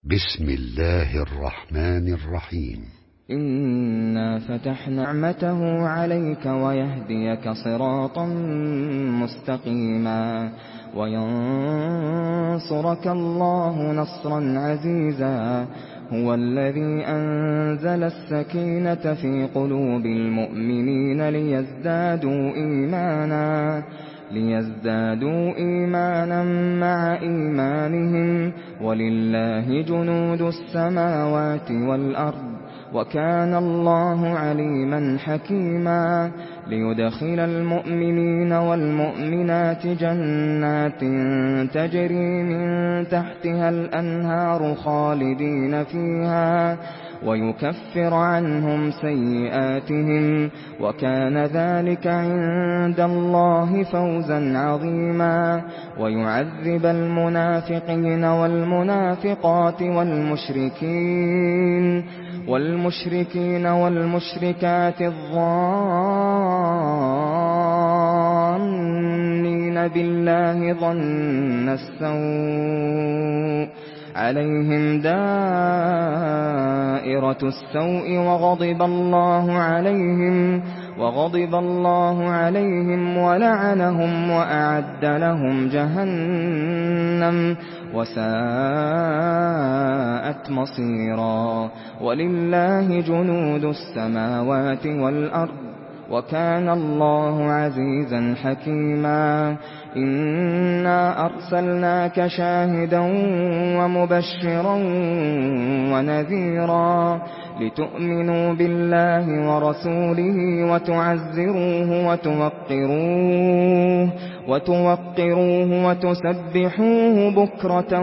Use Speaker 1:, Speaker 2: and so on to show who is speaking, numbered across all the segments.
Speaker 1: بسم الله الرحمن الرحيم.
Speaker 2: إنا فتحنا نعمته عليك ويهديك صراطا مستقيما وينصرك الله نصرا عزيزا. هو الذي أنزل السكينة في قلوب المؤمنين ليزدادوا إيمانا مع إيمانهم ولله جنود السماوات والأرض وكان الله عليما حكيما. ليدخل المؤمنين والمؤمنات جنات تجري من تحتها الأنهار خالدين فيها ويكفر عنهم سيئاتهم وكان ذلك عند الله فوزا عظيما. ويعذب المنافقين والمنافقات والمشركين والمشركات الظانين بالله ظن السوء عليهم دائرة السوء وغضب الله عليهم ولعنهم وأعد لهم جهنم وساءت مصيرا. ولله جنود السماوات والأرض وكان الله عزيزا حكيما. إنا أرسلناك شاهدا ومبشرا ونذيرا لتؤمنوا بالله ورسوله وتوقروه وتسبحوه بكرة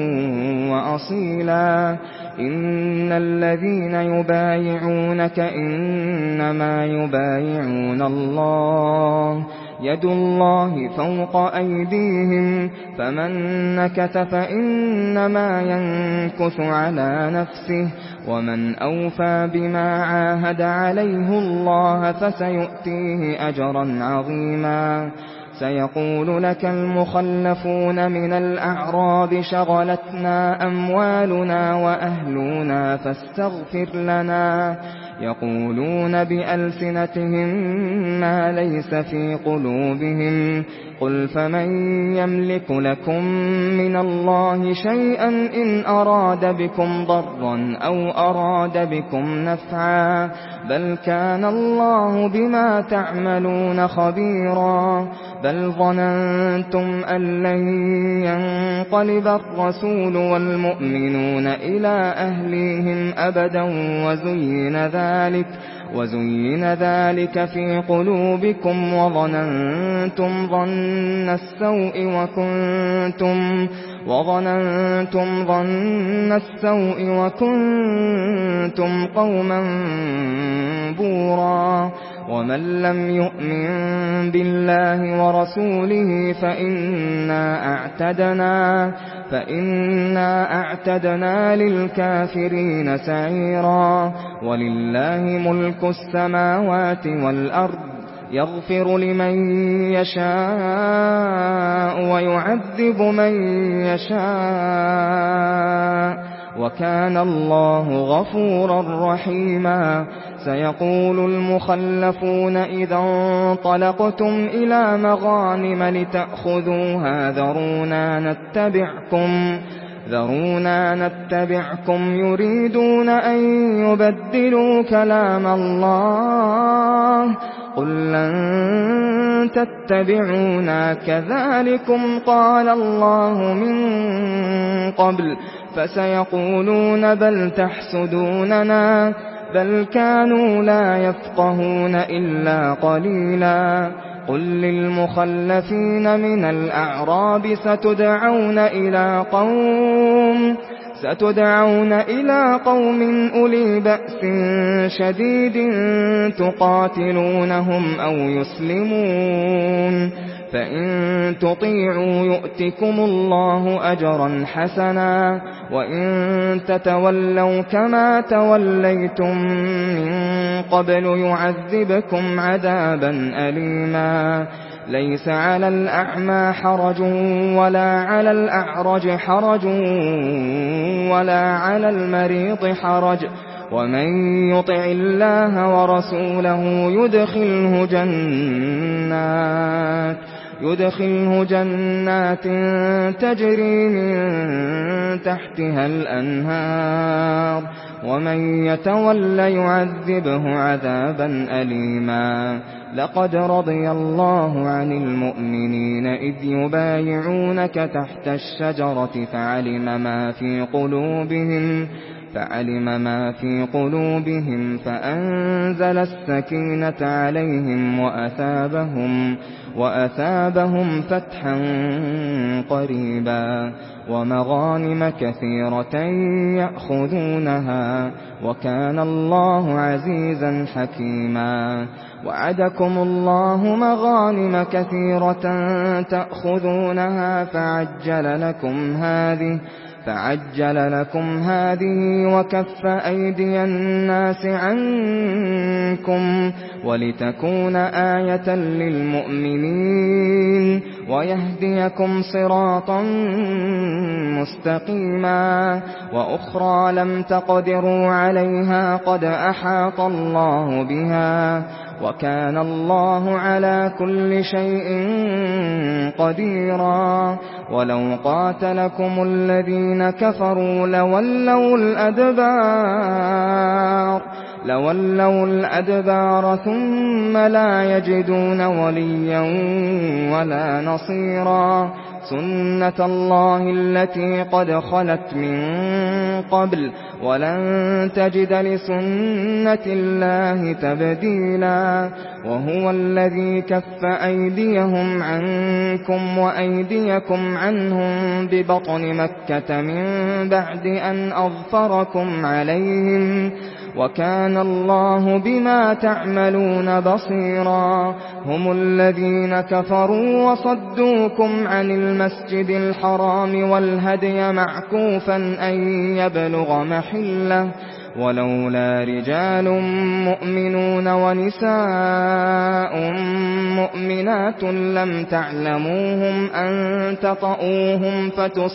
Speaker 2: وأصيلا. إن الذين يبايعونك إنما يبايعون الله يد الله فوق أيديهم فمن نكث فإنما ينكث على نفسه ومن أوفى بما عاهد عليه الله فسيؤتيه أجرا عظيما. سيقول لك المخلفون من الأعراب شغلتنا أموالنا وأهلنا فاستغفر لنا. يقولون بألسنتهم ما ليس في قلوبهم قل فمن يملك لكم من الله شيئا إن أراد بكم ضرا أو أراد بكم نفعا بل كان الله بما تعملون خبيرا. بل ظننتم أن لن ينقلب الرسول والمؤمنون إلى أهليهم أبدا وزين ذلك في قلوبكم وظننتم ظن السوء وكنتم قوما بورا. ومن لم يؤمن بالله ورسوله فإنا أعتدنا للكافرين سعيرا. ولله ملك السماوات والأرض يغفر لمن يشاء ويعذب من يشاء وكان الله غفورا رحيما. سيقول المخلفون إذا انطلقتم إلى مغانم لتأخذوها ذرونا نتبعكم يريدون أن يبدلوا كلام الله قل لن تتبعونا كذلكم قال الله من قبل فسيقولون بل تحسدوننا بل كانوا لا يفقهون إلا قليلا. قل للمخلفين من الأعراب ستدعون إلى قوم أولي بأس شديد تقاتلونهم أو يسلمون فإن تطيعوا يؤتكم الله أجرا حسنا وإن تتولوا كما توليتم من قبل يعذبكم عذابا أليما. ليس على الأعمى حرج ولا على الأعرج حرج ولا على المريض حرج ومن يطع الله ورسوله يدخله جنات تجري من تحتها الأنهار ومن يتولى يعذبه عذابا أليما. لقد رضي الله عن المؤمنين إذ يبايعونك تحت الشجرة فعلم ما في قلوبهم فأنزل السكينة عليهم وأثابهم فتحا قريبا ومغانم كثيرة يأخذونها وكان الله عزيزا حكيما. وعدكم الله مغانم كثيرة تأخذونها فعجل لكم هذه وكف أيدي الناس عنكم ولتكون آية للمؤمنين ويهديكم صراطا مستقيما. وأخرى لم تقدروا عليها قد أحاط الله بها وكان الله على كل شيء قديرا. ولو قاتلكم الذين كفروا لولوا الأدبار ثم لا يجدون وليا ولا نصيرا. سنة الله التي قد خلت من قبل ولن تجد لسنة الله تبديلا. وهو الذي كف أيديهم عنكم وأيديكم عنهم ببطن مكة من بعد أن أظفركم عليهم وكان الله بما تعملون بصيرا. هم الذين كفروا وصدوكم عن المسجد الحرام والهدي معكوفا أن يبلغ محله ولولا رجال مؤمنون ونساء مؤمنات لم تعلموهم أن تطؤوهم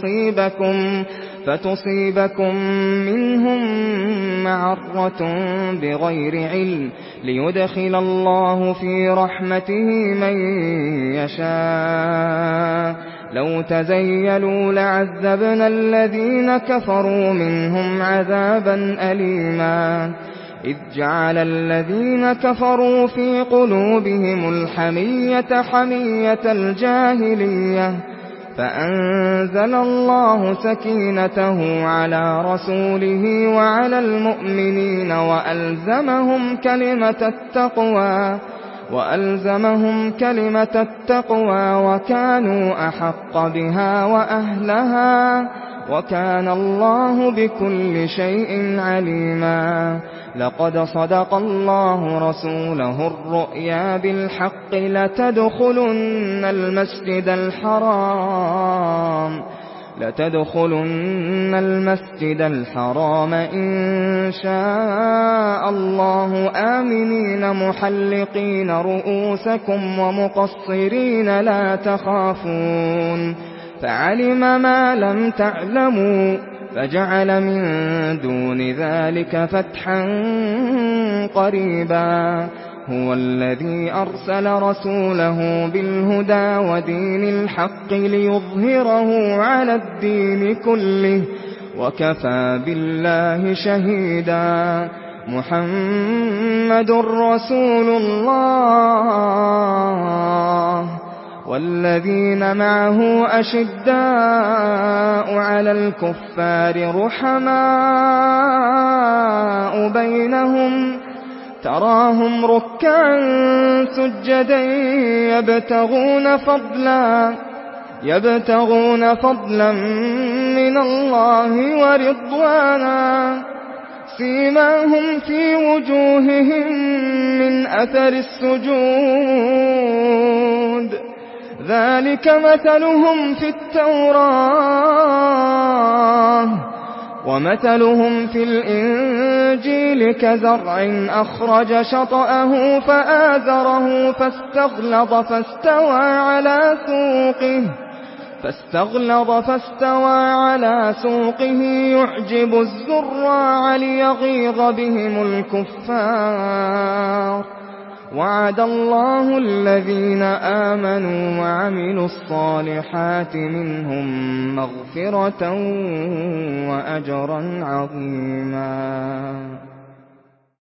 Speaker 2: فتصيبكم منهم معرة بغير علم ليدخل الله في رحمته من يشاء. لو تزيلوا لعذبنا الذين كفروا منهم عذابا أليما. إذ جعل الذين كفروا في قلوبهم الحمية حمية الجاهلية فأنزل الله سكينته على رسوله وعلى المؤمنين وألزمهم كلمة التقوى وكانوا أحق بها وأهلها وكان الله بكل شيء عليما. لقد صدق الله رسوله الرؤيا بالحق لتدخلن المسجد الحرام إن شاء الله آمنين محلقين رؤوسكم ومقصرين لا تخافون فعلم ما لم تعلموا فجعل من دون ذلك فتحا قريبا. هو الذي أرسل رسوله بالهدى ودين الحق ليظهره على الدين كله وكفى بالله شهيدا. محمد رسول الله والذين معه أشداء على الكفار رحماء بينهم تراهم ركعا سجدا يبتغون فضلا من الله ورضوانا سيماهم في وجوههم من أثر السجود ذلك مثلهم في التوراة ومثلهم في الإنجيل الإنجيل كزرع أخرج شطأه فآزره فاستغلظ فاستوى على سوقه يعجب الزراع ليغيظ بهم الكفار. وعد الله الذين آمنوا وعملوا الصالحات منهم مغفرة وأجرا عظيما.